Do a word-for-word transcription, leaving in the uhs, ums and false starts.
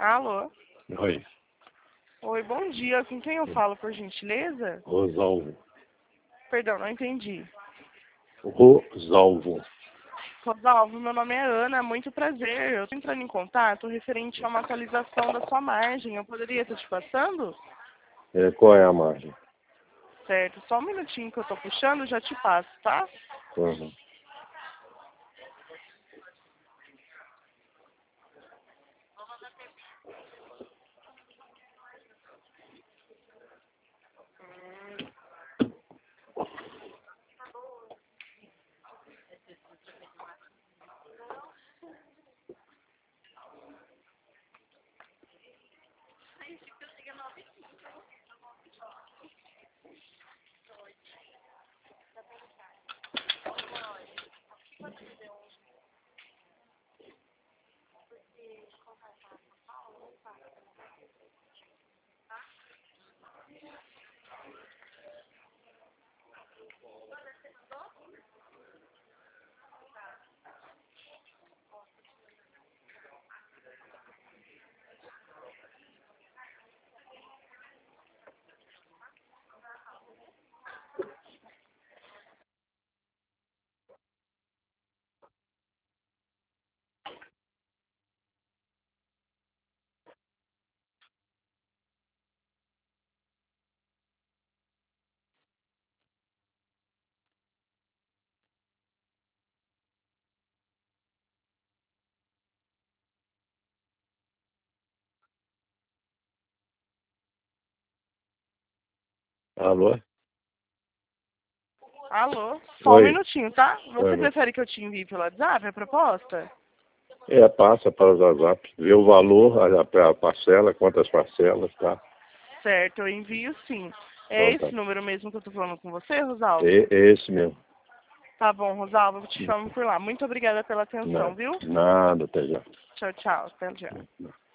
Alô? Oi. Oi, bom dia. Com quem eu falo, por gentileza? Rosalvo. Perdão, não entendi. Rosalvo. Rosalvo, meu nome é Ana, muito prazer. Eu estou entrando em contato referente a uma atualização da sua margem. Eu poderia estar te passando? É, qual é a margem? Certo, só um minutinho que eu estou puxando, já te passo, tá? Uhum. Alô? Alô? Só um Oi. minutinho, tá? Você Oi. prefere que eu te envie pelo WhatsApp a proposta? É, passa para o WhatsApp. Vê o valor, a, a parcela, quantas parcelas, tá? Certo, eu envio sim. É Então tá. esse número mesmo que eu tô falando com você, Rosalvo? É, é esse mesmo. Tá bom, Rosalvo, eu te chamo por lá. Muito obrigada pela atenção, Nada, viu? nada, até já. Tchau, tchau. Até já.